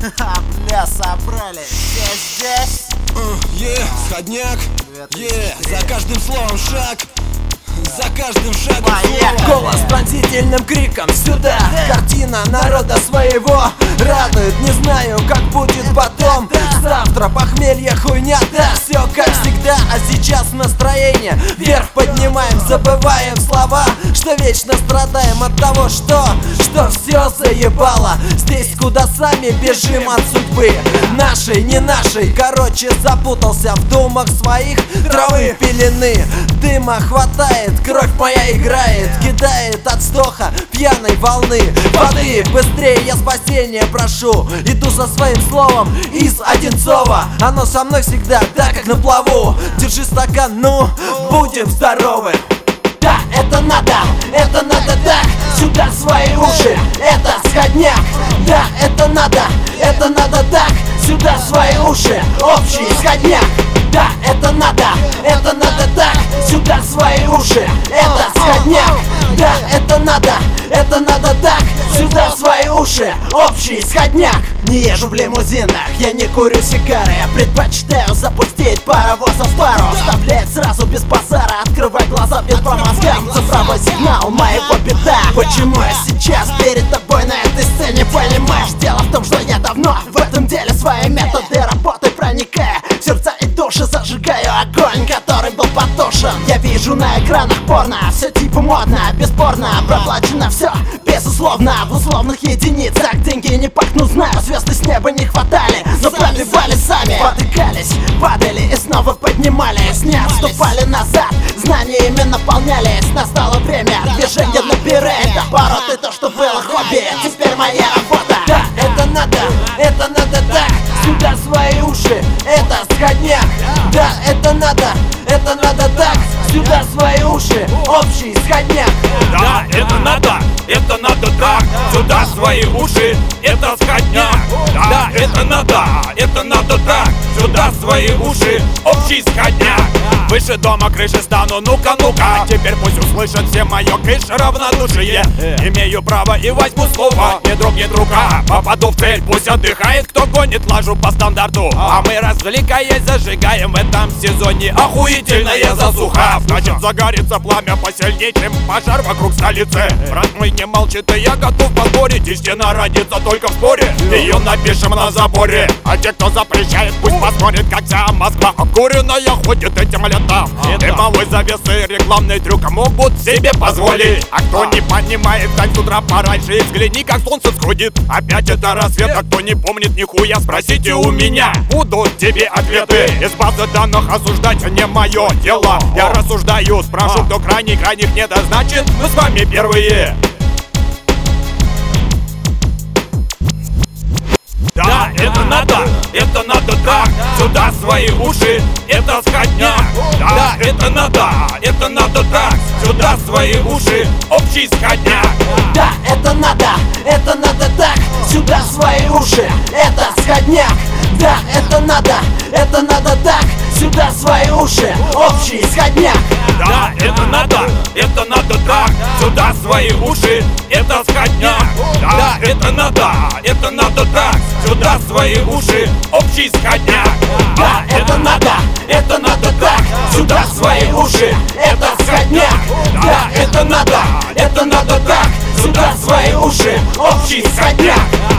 Бля, собрались. Здесь. Сходняк. За каждым словом шаг. За каждым шагом слово. Голос пронзительным криком сюда. Картина народа своего радует. Не знаю, как будет потом. Завтра похмелье, хуйня, да, все как всегда. А сейчас настроение вверх поднимаем. Забываем слова, что вечно страдаем от того, что все заебало. Здесь, куда сами бежим от судьбы. Нашей, не нашей, короче, запутался в думах своих. Травы пелены, дыма хватает, кровь моя играет, кидает от вздоха пьяной волны. Воды, быстрее я спасения прошу. Иду за своим словом из Одинцова. Оно со мной всегда, да, как на плаву. Держи стакан, ну, будем здоровы. Да, это надо так. Сюда свои уши, это сходняк. Да, это надо так. Сюда свои уши, общий сходняк. Да, это надо так. Сюда свои уши, это сходняк. Да, это надо так. Сюда свои уши, общий сходняк. Не езжу в лимузинах, я не курю сигары. Я предпочитаю запустить паровозом в пару. Оставляет сразу без базара, открывай глаза, бьет по мозгам. Цифровой сигнал моего беда. Почему я сейчас перед тобой на этой сцене, понимаешь? Дело в том, что я давно в этом деле свои методы работы проникая в сердца и души, зажигаю огонь, который был потушен. Я вижу на экранах порно, все типа модно, бесспорно, проплачено все, безусловно. В условных единицах деньги не пахнут, знаю. Звезды с неба не хватали, но пробивали сами. Потыкались, падали и снова поднимались. Не отступали назад, знаниями наполнялись. Настало время движения на пире. Обороты, то, что было хобби, теперь моя работа. Да, это надо так. Сюда свои уши, это сходняк. Да, это надо так. Сюда свои уши, общий сходняк. Да, это надо так. Сюда свои уши, это сходняк. Да, это надо так. Сюда свои уши, общий сходняк. Выше дома крыши стану, ну-ка, теперь пусть услышат все мое кыш равнодушие. Имею право и возьму слово, не дрогнет рука. Попаду в цель, пусть отдыхает, кто гонит лажу по стандарту. А мы, развлекаясь, зажигаем в этом сезоне охуительная засуха. Значит, загорится пламя посильнее, чем пожар вокруг столицы. Брат мой не молчит, и я готов поспорить. Истина родится только в споре, ее напишем на заборе. А те, кто запрещает, пусть посмотрит, как вся Москва обкуренная ходит этим летом. Дымовой завесы, рекламный трюк могут себе позволить. А кто не понимает, так с утра пораньше и взгляни, как солнце всходит. Опять это рассвет, а кто не помнит нихуя, спросите у меня. Будут тебе ответы из базы данных, осуждать не мое дело. Я рассуждаю, спрошу, кто крайний, крайних нет, а значит мы с вами первые. Да, это надо так. Сюда свои уши, это сходняк. Да, это надо так. Сюда свои уши, общий сходняк. Да, это надо так. Сюда свои уши, это сходняк. Да, это надо так. Сюда свои уши, общий сходняк. Да, это надо так. Сюда свои уши, это сходняк. Да, это надо так. Сюда свои уши, общий сходняк. Да, это надо так. Сюда свои уши, это сходняк. Да, это надо так. Сюда свои уши, общий сходняк.